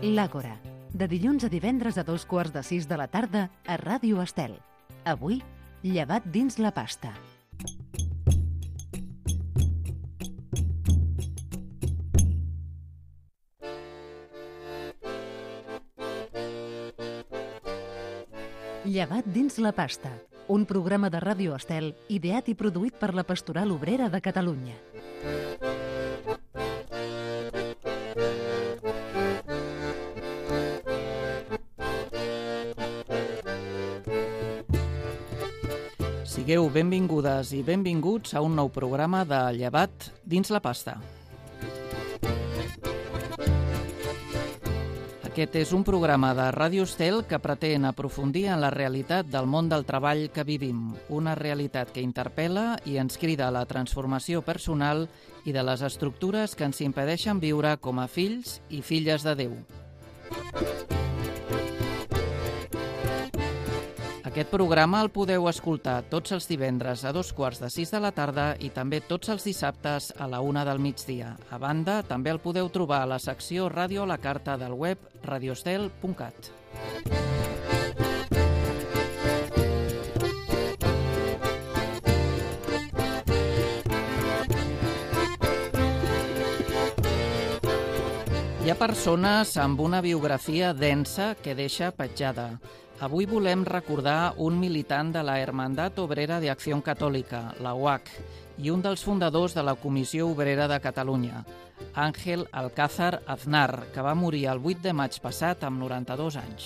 L'Àgora, de dilluns a divendres a 2:15 de la tarda a Ràdio Estel. Avui, llevat dins la pasta. Llevat dins la pasta, un programa de Ràdio Estel ideat i produït per la Pastoral Obrera de Catalunya. Sigueu benvingudes i benvinguts a un nou programa de Llevat dins la pasta. Aquest és un programa de Ràdio Estel que pretén aprofundir en la realitat del món del treball que vivim, una realitat que interpel·la i ens crida a la transformació personal i de les estructures que ens impedeixen viure com a fills i filles de Déu. Aquest programa el podeu escoltar tots els divendres a 5:15 de la tarda i també tots els dissabtes a la 1 del migdia. A banda, també el podeu trobar a la secció Ràdio a la carta del web radioestel.cat. Hi ha persones amb una biografia densa que deixa petjada. Avui volem recordar un militant de la Hermandad Obrera de Acción Católica, la UAC, i un dels fundadors de la Comissió Obrera de Catalunya, Ángel Alcázar Aznar, que va morir el 8 de maig passat amb 92 anys.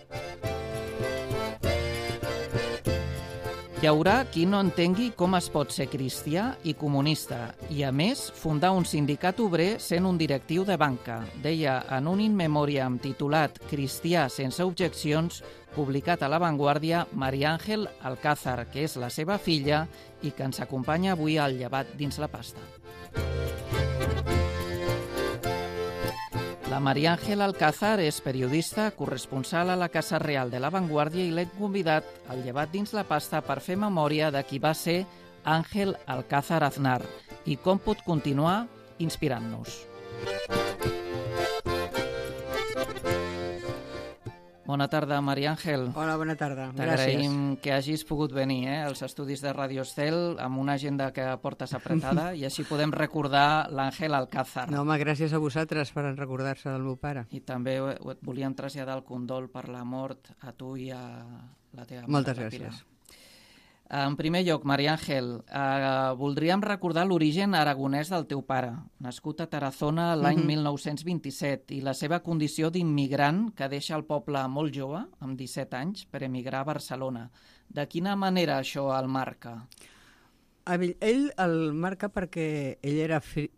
Hi haurà qui no entengui com es pot ser cristià i comunista i, a més, fundar un sindicat obrer sent un directiu de banca, deia en un in memoriam titulat Cristià sense objeccions, publicat a La Vanguardia, María Ángel Alcázar, que és la seva filla i que ens acompanya avui al Llevat dins la pasta. La María Ángel Alcázar és periodista, corresponsal a la Casa Real de La Vanguardia i l'hem convidat al Llevat dins la pasta per fer memòria de qui va ser Ángel Alcázar Aznar i com pot continuar inspirant-nos. Bona tarda, María Ángel. Hola, bona tarda. T'agraïm que hagis pogut venir als estudis de Ràdio Estel amb una agenda que portes apretada i així podem recordar l'Àngel Alcázar. No, home, gràcies a vosaltres per recordar-se del meu pare. I també et volíem traslladar el condol per la mort a tu i a la teva mare. Moltes gràcies. En primer lloc, María Ángel, voldríem recordar l'origen aragonès del teu pare, nascut a Tarazona l'any 1927, i la seva condició d'immigrant que deixa el poble molt jove, amb 17 anys, per emigrar a Barcelona. De quina manera això el marca? Ell el marca perquè ell era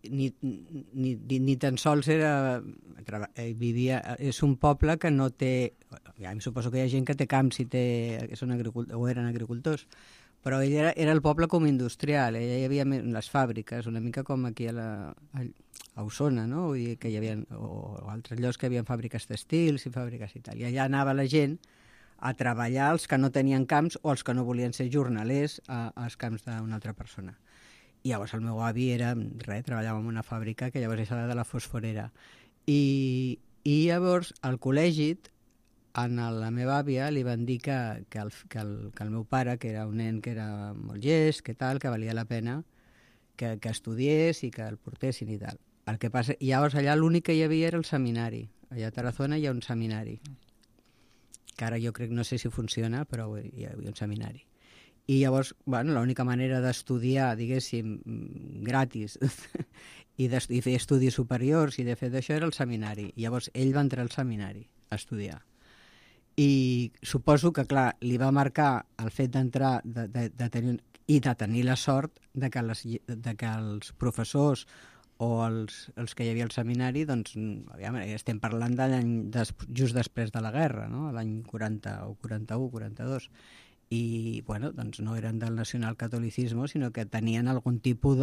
ni tan sols era... vivia... És un poble que no té... Ja em suposo que hi ha gent que té camps i o eren agricultors, però ell era el poble com industrial, hi havia les fàbriques, una mica com aquí a Osona, no? Vull dir que hi havia, o altres llocs que hi havia fàbriques textils i fàbriques i tal. I allà anava la gent a treballar els que no tenien camps o els que no volien ser jornalers als camps d'una altra persona. I llavors el meu avi treballava en una fàbrica que llavors és la de la fosforera. I llavors al col·legi a la meva àvia li van dir que el meu pare, que era un nen que era molt llest, que valia la pena que estudiés i que el portessin i tal. El que passa, llavors allà l'únic que hi havia era el seminari. Allà a Tarazona hi ha un seminari, que ara jo crec, no sé si funciona, però hi havia un seminari. I llavors, l'única manera d'estudiar, diguéssim, gratis, i fer estudis superiors i de fer d'això era el seminari. I llavors ell va entrar al seminari a estudiar. I suposo que, clar, li va marcar el fet d'entrar i de tenir la sort de que els professors o els que hi havia al seminari, doncs, estem parlant de l'any just després de la guerra, no? L'any 40 o 41, 42. I, doncs no eren del nacionalcatolicisme, sinó que tenien algun tipus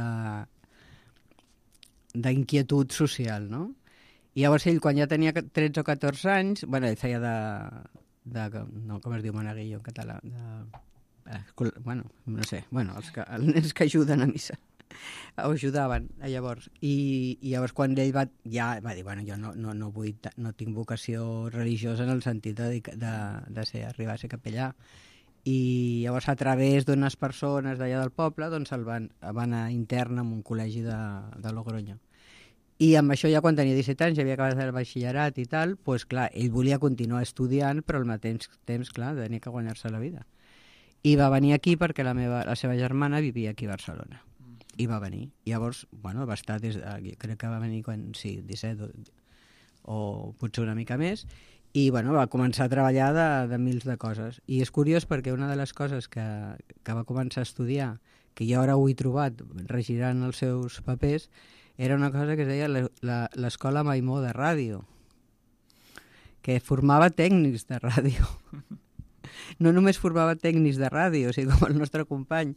d'inquietud social, no? I llavors ell, quan ja tenia 13 o 14 anys, ell feia no, com es diu monaguillo en català? No sé, els nens que ajuden a missa. ho ajudaven, llavors. I llavors quan ell va dir, bueno, jo no tinc vocació religiosa en el sentit arribar a ser capellà. I llavors a través d'unes persones d'allà del poble doncs el van anar intern en un col·legi de Logroño. I amb això ja quan tenia 17 anys, ja havia acabat el batxillerat i tal, doncs clar, ell volia continuar estudiant, però al mateix temps, clar, tenia que guanyar-se la vida. I va venir aquí perquè la seva germana vivia aquí a Barcelona. I va venir. I llavors, bueno, va estar crec que va venir quan, 17 o potser una mica més, i bueno, va començar a treballar de mils de coses. I és curiós perquè una de les coses que va començar a estudiar, que jo ara ho he trobat regirant els seus papers, era una cosa que es deia l'Escola Maimó de Ràdio, que formava tècnics de ràdio. No només formava tècnics de ràdio, o sigui, com el nostre company,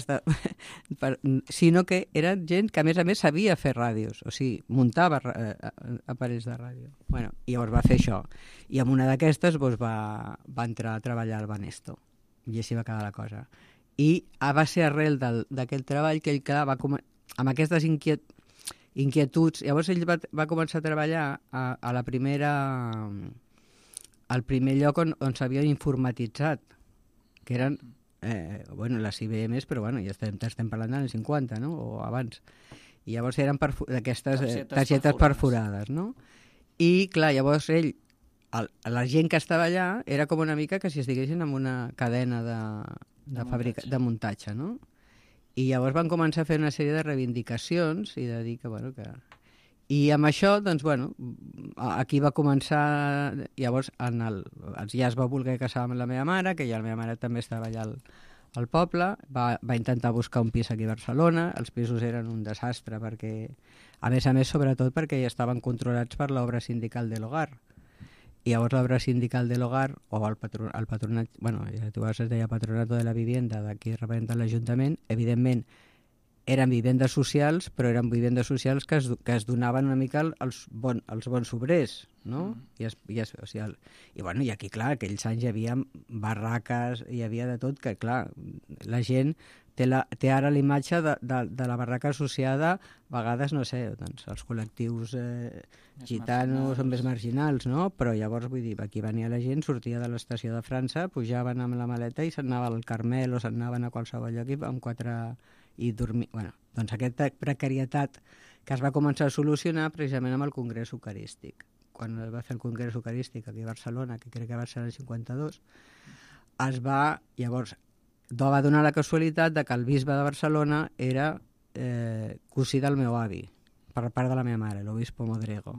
sinó que era gent que, a més, sabia fer ràdios, o sigui, muntava aparells de ràdio. Bueno, i llavors va fer això. I amb una d'aquestes doncs, va entrar a treballar al Banesto, i així va quedar la cosa. I va ser arrel d'aquell treball que ell va amb aquestes inquietuds. Llavors ell va començar a treballar al primer lloc on s'havien informatitzat, que eren les IBMs, però ja estem parlant dels 50, no? O abans. I llavors eren d'aquestes targetes perforades, no? I clar, llavors ell, la gent que estava allà era com una mica que si estiguessin en una cadena de muntatge, no? I llavors van començar a fer una sèrie de reivindicacions i de dir que, I amb això, doncs, aquí va començar... Llavors, ja es va voler casar amb la meva mare, que ja la meva mare també estava allà al poble, va intentar buscar un pis aquí a Barcelona, els pisos eren un desastre, perquè, a més, sobretot perquè ja estaven controlats per l'obra sindical de l'Hogar. I llavors l'obra sindical de l'Hogar, o el patronat, es deia Patronato de la Vivienda, d'aquí representa l'Ajuntament, evidentment eren vivendes socials, però eren vivendes socials que es donaven una mica als bons obrers, no? I aquí, clar, aquells anys hi havia barraques, hi havia de tot, que, clar, la gent té ara la imatge de la barraca associada, a vegades, no sé, doncs, els col·lectius gitanos són més marginals, no? Però llavors, vull dir, aquí venia la gent, sortia de l'estació de França, pujaven amb la maleta i se'n anava al Carmel o se'n anaven a qualsevol lloc i dormir. Doncs aquesta precarietat que es va començar a solucionar precisament amb el Congrés Eucarístic. Quan es va fer el Congrés Eucarístic aquí a Barcelona, que crec que va ser el 52, llavors va donar la casualitat de que el bisbe de Barcelona era cosí del meu avi, per part de la meva mare, l'obispo Modrego.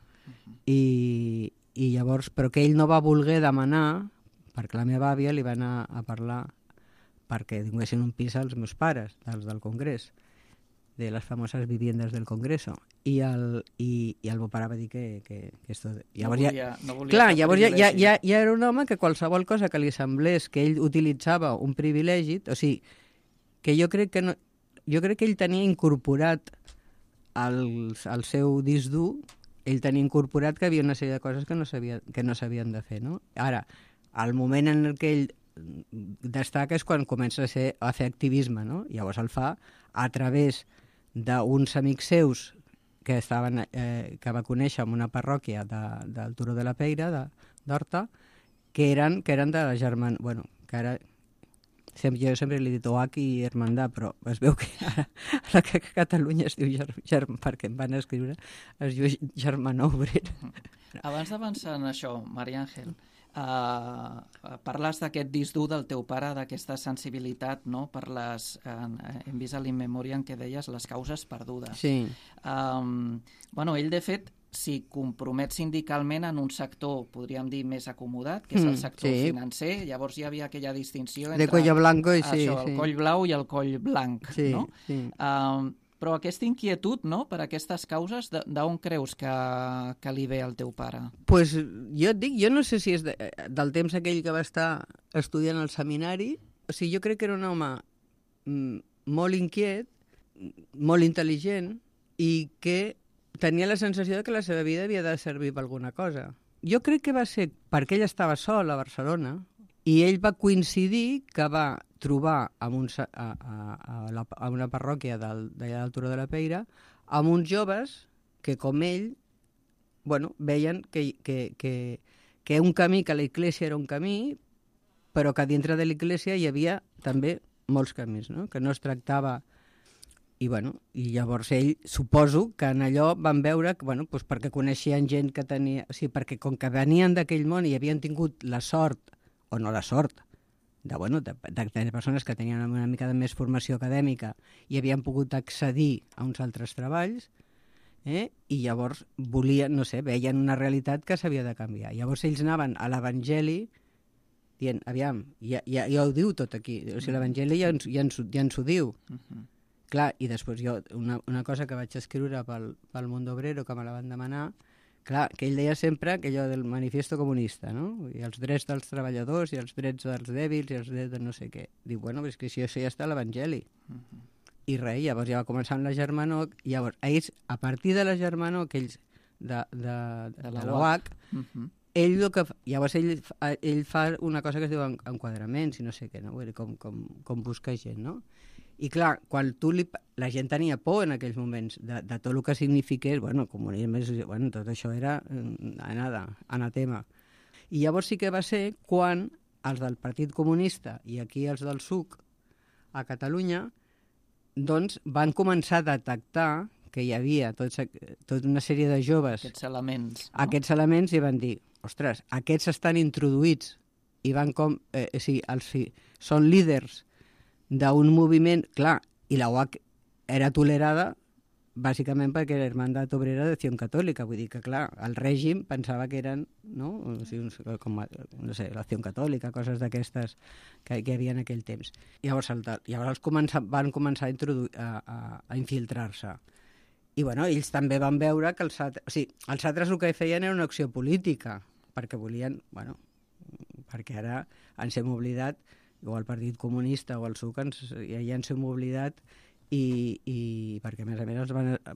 I llavors, però que ell no va voler demanar, perquè la meva àvia li va anar a parlar perquè tinguessin un pis als meus pares, dels del Congrés, de les famoses viviendes del Congreso. I el meu pare va dir que esto... Llavors, llavors ja era un home que qualsevol cosa que li semblés que ell utilitzava un privilegi, o sigui, que jo crec que ell tenia incorporat al seu disc dur, ell tenia incorporat que hi havia una sèrie de coses que no s'havien de fer, no? Ara, al moment en el que ell destaca és quan comença a fer activisme, no? Llavors el fa a través d'uns amics seus que va conèixer en una parròquia del Turó de la Peira, d'Horta, que eren de la germana... que ara jo sempre li he dit OH i Hermandad, però es veu que ara que a Catalunya es diu perquè em van escriure, es diu Germanor Obrer. Abans d'avançar en això, Maria Àngel, parles d'aquest disc dur del teu pare, d'aquesta sensibilitat, no? Per hem vist a l'In Memoriam que deies les causes perdudes. Sí. Ell, de fet, s'hi compromet sindicalment en un sector, podríem dir, més acomodat, que és el sector financer. Llavors hi havia aquella distinció entre de cuello blanco i el coll blau i el coll blanc, no? Sí. Però aquesta inquietud, no?, per aquestes causes, d'on creus que li ve al teu pare? Pues jo et dic, jo no sé si és del temps aquell que va estar estudiant al seminari, o sigui, jo crec que era un home molt inquiet, molt intel·ligent, i que tenia la sensació que la seva vida havia de servir per alguna cosa. Jo crec que va ser perquè ell estava sol a Barcelona, I ell va coincidir que va trobar a una parròquia d'allà del Turó de la Peira amb uns joves que, com ell, veien que un camí, que l'església era un camí, però que dintre de l'església hi havia també molts camins, no? Que no es tractava... I llavors ell, suposo que en allò van veure que, perquè coneixien gent que tenia... O sigui, perquè com que venien d'aquell món i havien tingut la sort, o no la sort, de tenir persones que tenien una mica de més formació acadèmica i havien pogut accedir a uns altres treballs, i llavors volien, veien una realitat que s'havia de canviar. Llavors ells anaven a l'Evangeli dient, aviam, ja ho diu tot aquí, o sigui, l'Evangeli ja ens ho diu. Clar, i després jo, una cosa que vaig escriure pel Mundo Obrero, que me la van demanar, clar, que ell deia sempre que allò del manifiesto comunista, no? I els drets dels treballadors i els drets dels dèbils i els drets de no sé què. Diu, és que això ja està a l'Evangeli. I res, llavors ja va començar amb la Germanor, i llavors ells, a partir de la Germanor, que ells de la UAC, llavors ell fa una cosa que es diu enquadraments i no sé què, no? Vull dir, com busca gent, no? I clar, quan la gent tenia por en aquells moments de tot el que signifiqués, comunisme, tot això era anatema. I llavors sí que va ser quan els del Partit Comunista i aquí els del SUC a Catalunya doncs van començar a detectar que hi havia tota una sèrie de joves... Aquests elements. No? Aquests elements, i van dir, ostres, aquests estan introduïts i van són líders d'un moviment, clar, i la UAC era tolerada bàsicament perquè era Hermandad Obrera de Acción Católica, vull dir que, clar, el règim pensava que eren, no? O sigui, com, no sé, l'Acció Catòlica, coses d'aquestes que hi havia en aquell temps. Llavors van començar a infiltrar-se. I, ells també van veure que els altres el que feien era una acció política, perquè volien, perquè ara ens hem oblidat, o el Partit Comunista o el SUC ja ens hem oblidat i perquè a més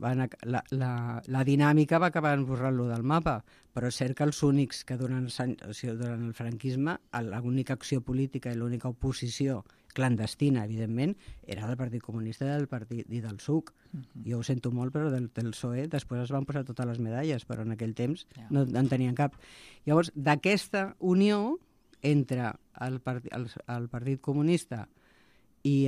la dinàmica va acabar borrant-lo del mapa, però és cert que els únics que durant el franquisme l'única acció política i l'única oposició clandestina, evidentment, era del Partit Comunista i del SUC. Jo ho sento molt, però del PSOE després es van posar totes les medalles, però en aquell temps no en tenien cap. Llavors, d'aquesta unió entre el Partit Comunista i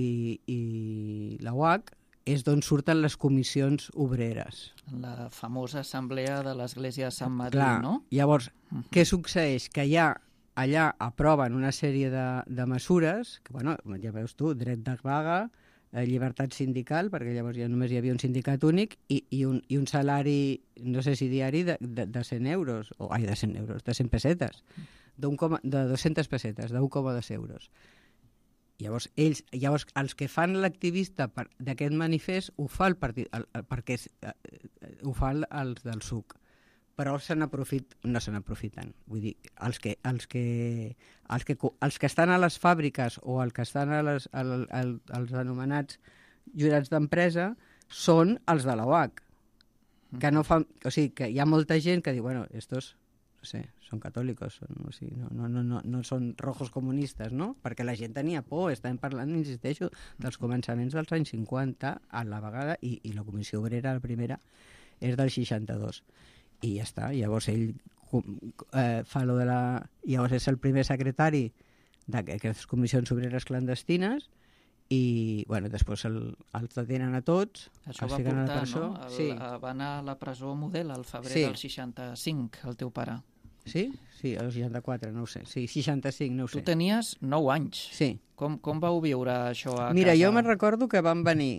la UAC és d'on surten les comissions obreres. La famosa assemblea de l'Església de Sant Madí, no? Llavors, què succeeix? Que allà aproven una sèrie de mesures, que, ja veus tu, dret de vaga, llibertat sindical, perquè llavors ja només hi havia un sindicat únic, i un salari, no sé si diari, de 100 euros, de 100 euros, de 100 pessetes, de 200 pessetes, d'1,2 euros. Llavors, els que fan l'activista d'aquest manifest ho fa el partit, perquè ho fa els del SUC, però no se n'aprofiten. Vull dir, els que estan a les fàbriques o els que estan als anomenats jurats d'empresa són els de la UAC, que no fan, o sigui, que hi ha molta gent que diu, estos no sé, són catòlicos, no són rojos comunistes, no? Perquè la gent tenia por, estàvem parlant, insisteixo, dels començaments dels anys 50 a la vegada, i la Comissió Obrera, la primera, és del 62. I ja està, llavors ell fa lo de la... Llavors és el primer secretari d'aquestes comissions obreres clandestines, i després els detenen a tots. Això va portar, no? Va anar a la presó Model al febrer del 65, el teu pare. Sí, el 64, no ho sé. Sí, 65, no ho sé. Tu tenies 9 anys. Sí. Com vau viure això a casa? Mira, jo me'n recordo que van venir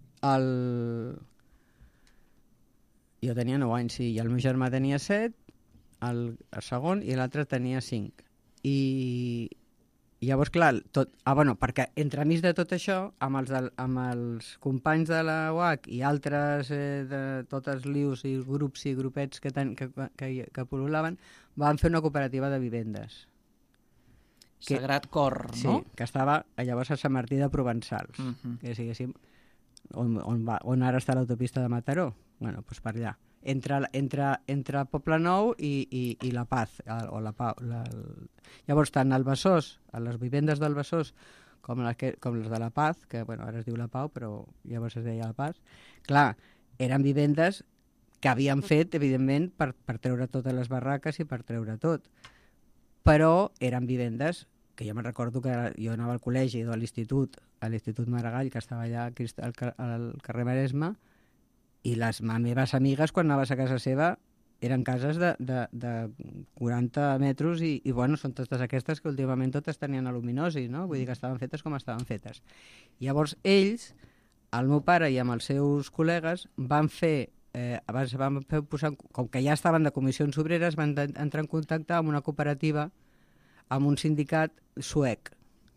Jo tenia 9 anys, sí, i el meu germà tenia 7, el segon, i l'altre tenia 5. I llavors, clar, perquè entremig de tot això, amb els companys de la UAC i altres de tots els lius i grups i grupets que pol·lulaven, van fer una cooperativa de vivendes. Sagrat Cor, no? Sí, que estava llavors a Sant Martí de Provençals, que diguéssim, on ara està l'autopista de Mataró, doncs per allà. entre Poblenou i La Paz, o la Pau. Llavors, tant al Besòs, a les vivendes del Besòs, com les de La Paz, que ara es diu La Pau, però llavors es deia La Paz, clar, eren vivendes que havien fet, evidentment, per treure totes les barraques i per treure tot. Però eren vivendes que jo me'n recordo que jo anava al col·legi o a l'Institut Maragall, que estava allà al carrer Maresme, i les meves amigues, quan anaves a casa seva, eren cases de 40 metres i són totes aquestes que últimament totes tenien aluminosi, no? Vull dir que estaven fetes com estaven fetes. Llavors ells, el meu pare i amb els seus col·legues, van posar, com que ja estaven de comissions obreres, van entrar en contacte amb una cooperativa, amb un sindicat suec.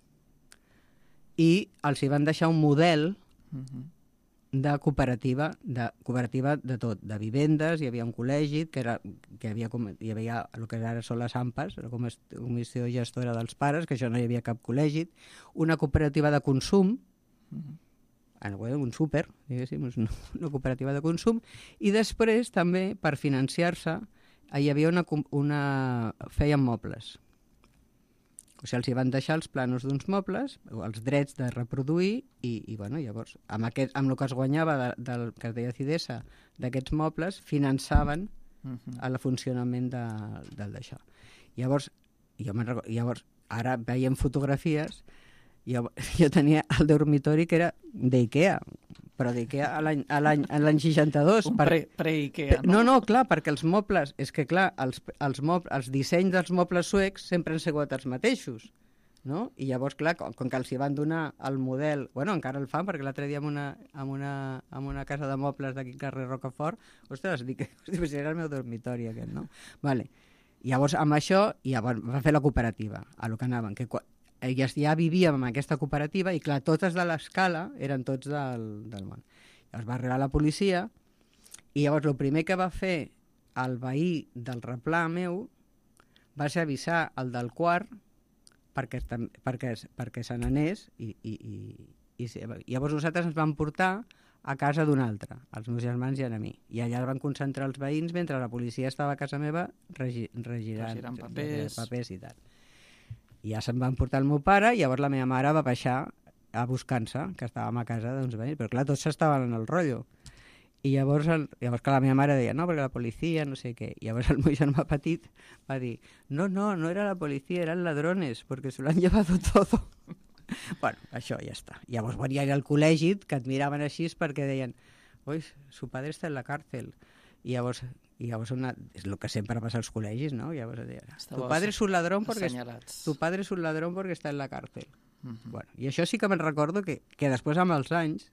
I els hi van deixar un model de cooperativa de tot, de vivendes. Hi havia un col·legi hi havia el que ara són les AMPAs, la Comissió Gestora dels Pares, que això no hi havia cap col·legi, una cooperativa de consum, un súper, diguéssim, una cooperativa de consum, i després també, per financiar-se, hi havia feien mobles. O sigui, els hi van deixar els planos d'uns mobles, els drets de reproduir, i llavors, amb el que es guanyava del que es deia Cidesa, d'aquests mobles, finançaven el funcionament d'això. Llavors, ara veiem fotografies, jo tenia el dormitori que era d'Ikea, però d'Ikea a l'any 62. Un pre-Ikea, no? No, clar, perquè els mobles... És que, clar, els dissenys dels mobles suecs sempre han sigut els mateixos, no? I llavors, clar, com que els hi van donar el model... encara el fan, perquè l'altre dia en una casa de mobles d'aquí al carrer Rocafort, ostres, era el meu dormitori aquest, no? Vale. Llavors, amb això, van fer la cooperativa, a lo que anaven, que ja vivíem en aquesta cooperativa i, clar, totes de l'escala eren tots del món. Llavors va arribar la policia i llavors el primer que va fer el veí del replà meu va ser avisar el del quart perquè se n'anés i llavors nosaltres ens vam portar a casa d'un altre, els meus germans i a mi. I allà van concentrar els veïns mentre la policia estava a casa meva regirant papers i tal. I ja se'n van portar el meu pare i llavors la meva mare va baixar a buscar-se, que estàvem a casa d'uns veïns, però clar, tots estaven en el rotllo. I llavors que la meva mare deia, no, perquè la policia, no sé què. I llavors el meu germà petit va dir, no era la policia, eran ladrones, porque se lo han llevado todo. Bueno, això ja està. Llavors ja era el col·legi que et miraven així perquè deien, oi, su padre está en la cárcel. I llavors és el que sempre passa als col·legis, no? Llavors deia, tu padre és un ladrón porque está en la cárcel. Bueno, i això sí que me'n recordo que després amb els anys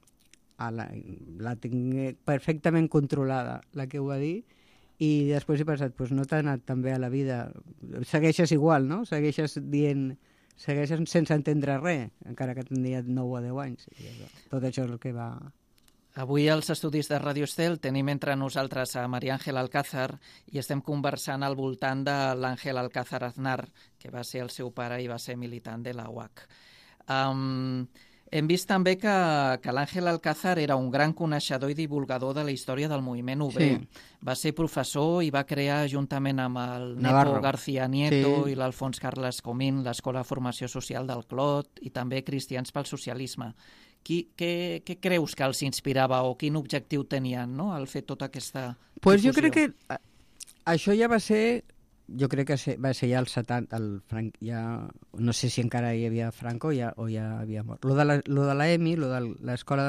la tinc perfectament controlada, la que ho va dir, i després he pensat, doncs no t'ha anat tan bé a la vida, segueixes igual, no? Segueixes sense entendre res, encara que tindria 9 o 10 anys. Tot això és el que va... Avui als estudis de Ràdio Estel tenim entre nosaltres a María Ángel Alcázar i estem conversant al voltant de l'Àngel Alcázar Aznar, que va ser el seu pare i va ser militant de la UAC. Hem vist també que l'Àngel Alcázar era un gran coneixedor i divulgador de la història del moviment obrer. Sí. Va ser professor i va crear, juntament amb el Neto García Nieto i l'Alfons Carles Comín, l'Escola de Formació Social del Clot i també Cristians pel Socialisme. Què creus que els inspirava o quin objectiu tenien, no?, al fer tota aquesta difusió? Jo crec que això ja va ser... Jo crec que va ser ja el 70... no sé si encara hi havia Franco o ja havia mort. Lo de la EMI, lo de l'escola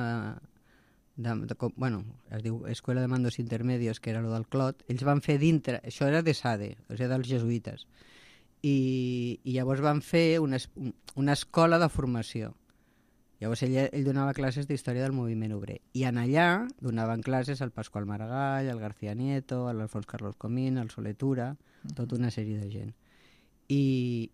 es diu Escuela de Mandos Intermedios, que era lo del Clot, ells van fer dintre... Això era de SADE, o sigui, dels jesuïtes. I llavors van fer una escola de formació. Llavors ell donava classes d'història del moviment obrer. I en allà donaven classes al Pasqual Maragall, al García Nieto, a l'Alfons Carlos Comín, al Soletura, tota una sèrie de gent. I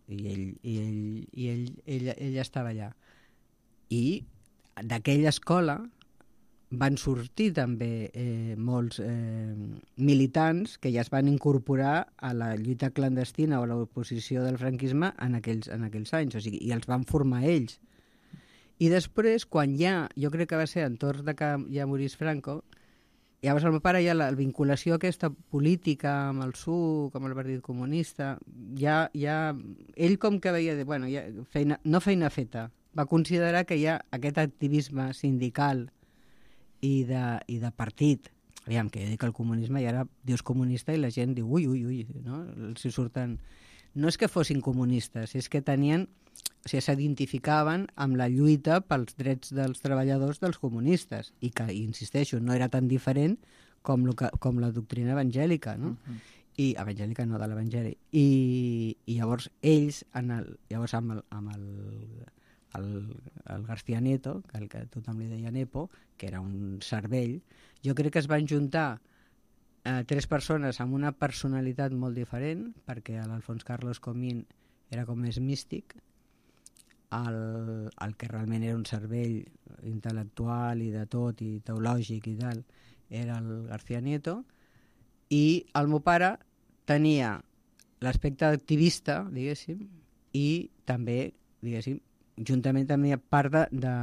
ell estava allà. I d'aquella escola van sortir també molts militants que ja es van incorporar a la lluita clandestina o a l'oposició del franquisme en aquells anys, o sigui, i els van formar ells. I després, quan jo crec que va ser entorn de que ja morís Franco, llavors el meu pare ja la vinculació aquesta política amb el SUC, amb el Partit Comunista, ja ell com que veia, bueno, ja feina feta, va considerar que ja aquest activisme sindical i de partit, aviam, que jo dic el comunisme i ara dius comunista i la gent diu ui, no? Els surten... No és que fossin comunistes, és que tenien... O sigui, s'identificaven amb la lluita pels drets dels treballadors dels comunistes i que, insisteixo, no era tan diferent com la doctrina evangèlica, no? I evangèlica no, de l'evangeli. I llavors ells, llavors amb el García Nieto, que tothom li deia Nepo, que era un cervell, jo crec que es van juntar 3 persones amb una personalitat molt diferent, perquè l'Alfons Carlos Comín era com més místic, el que realment era un cervell intel·lectual i de tot, i teològic i tal, era el García Nieto, i el meu pare tenia l'aspecte activista, diguéssim, i també, diguéssim, juntament també part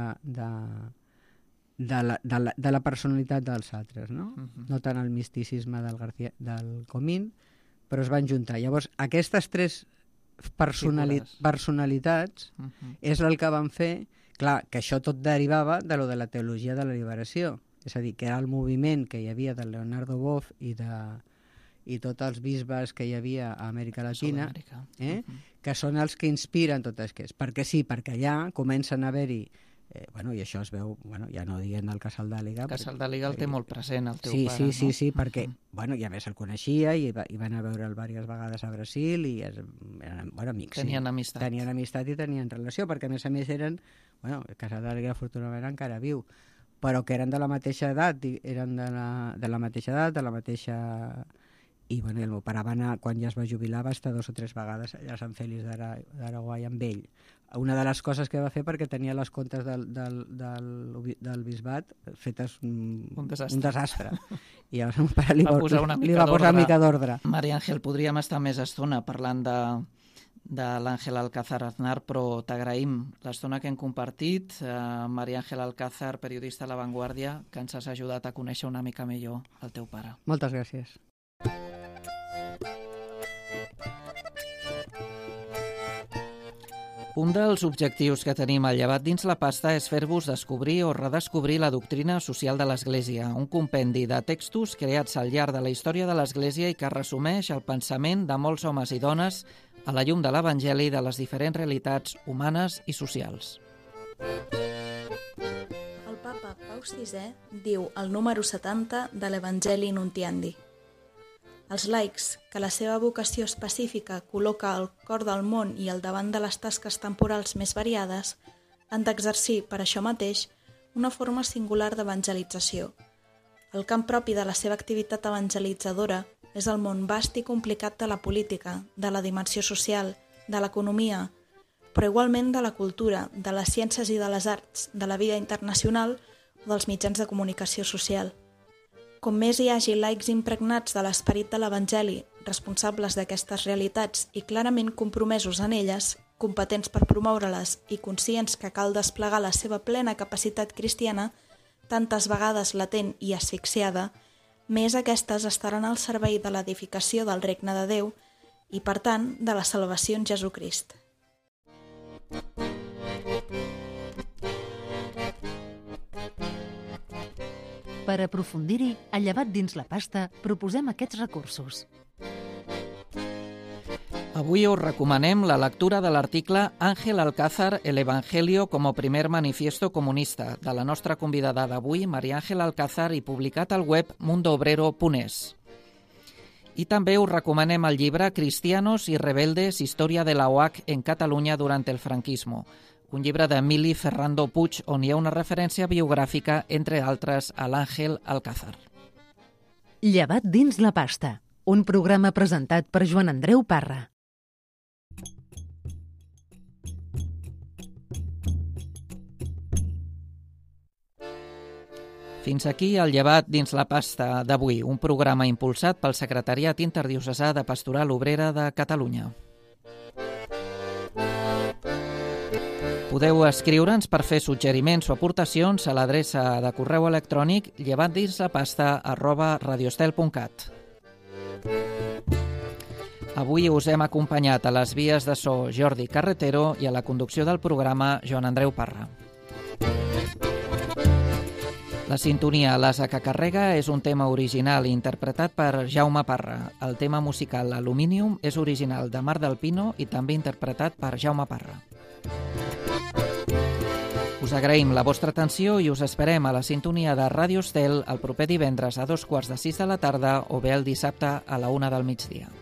de la personalitat dels altres, no? No tant el misticisme del Comín, però es van juntar. Llavors, aquestes 3 personalitats és el que van fer, clar, que això tot derivava de lo de la teologia de la liberació, és a dir, que era el moviment que hi havia de Leonardo Boff i tots els bisbes que hi havia a Amèrica Latina, que són els que inspiren tot això. Perquè sí, perquè allà comencen a haver-hi i això es veu, ja no dient del Casal d'Àliga. Casal d'Àliga el té molt present, el teu pare, no? Sí, perquè, ja més el coneixia i van a veure'l diverses vegades a Brasil i eren amics. Tenien amistat. Tenien amistat i tenien relació, perquè a més el Casal d'Àliga afortunadament encara viu, però que eren de la mateixa edat, I el meu pare va anar, quan ja es va jubilar, va estar 2 o 3 vegades allà a Sant Fèlix d'Araguai amb ell. Una de les coses que va fer, perquè tenia les comptes del bisbat fetes un desastre. I llavors el meu pare li va posar una mica d'ordre. Maria Àngel, podríem estar més estona parlant de l'Àngel Alcázar Aznar, però t'agraïm l'estona que hem compartit. Maria Àngel Alcázar, periodista a La Vanguardia, que ens has ajudat a conèixer una mica millor el teu pare. Moltes gràcies. Un dels objectius que tenim al Llevat dins la pasta és fer-vos descobrir o redescobrir la doctrina social de l'Església, un compendi de textos creats al llarg de la història de l'Església i que resumeix el pensament de molts homes i dones a la llum de l'Evangeli de les diferents realitats humanes i socials. El papa Pau VI diu al número 70 de l'Evangeli Nuntiandi: els laics, que la seva vocació específica col·loca el cor del món i al davant de les tasques temporals més variades, han d'exercir, per això mateix, una forma singular d'evangelització. El camp propi de la seva activitat evangelitzadora és el món vast i complicat de la política, de la dimensió social, de l'economia, però igualment de la cultura, de les ciències i de les arts, de la vida internacional o dels mitjans de comunicació social. Com més hi hagi laics impregnats de l'esperit de l'Evangeli, responsables d'aquestes realitats i clarament compromesos en elles, competents per promoure-les i conscients que cal desplegar la seva plena capacitat cristiana, tantes vegades latent i asfixiada, més aquestes estaran al servei de l'edificació del regne de Déu i, per tant, de la salvació en Jesucrist. Per aprofundir-hi, a Llevat dins la pasta, proposem aquests recursos. Avui us recomanem la lectura de l'article Ángel Alcázar, el Evangelio como primer manifiesto comunista, de la nostra convidada d'avui, Maria Àngel Alcázar, i publicat al web mundoobrero.es. I també us recomanem el llibre Cristianos y rebeldes, historia de la OAC en Catalunya durant el franquismo, un llibre d'Emili Ferrando Puig on hi ha una referència biogràfica, entre altres, a l'Àngel Alcázar. Llevat dins la pasta, un programa presentat per Joan Andreu Parra. Fins aquí el Llevat dins la pasta d'avui, un programa impulsat pel Secretariat Interdiocesà de Pastoral Obrera de Catalunya. Podeu escriure'ns per fer suggeriments o aportacions a l'adreça de correu electrònic llevatdinslapasta@radiostel.cat. Avui us hem acompanyat a les vies de so Jordi Carretero i a la conducció del programa Joan Andreu Parra. La sintonia L'Asa que carrega és un tema original interpretat per Jaume Parra. El tema musical Aluminium és original de Mar del Pino i també interpretat per Jaume Parra. Us agraïm la vostra atenció i us esperem a la sintonia de Ràdio Estel el proper divendres a 2:45 de la tarda o bé el dissabte a la 1 del migdia.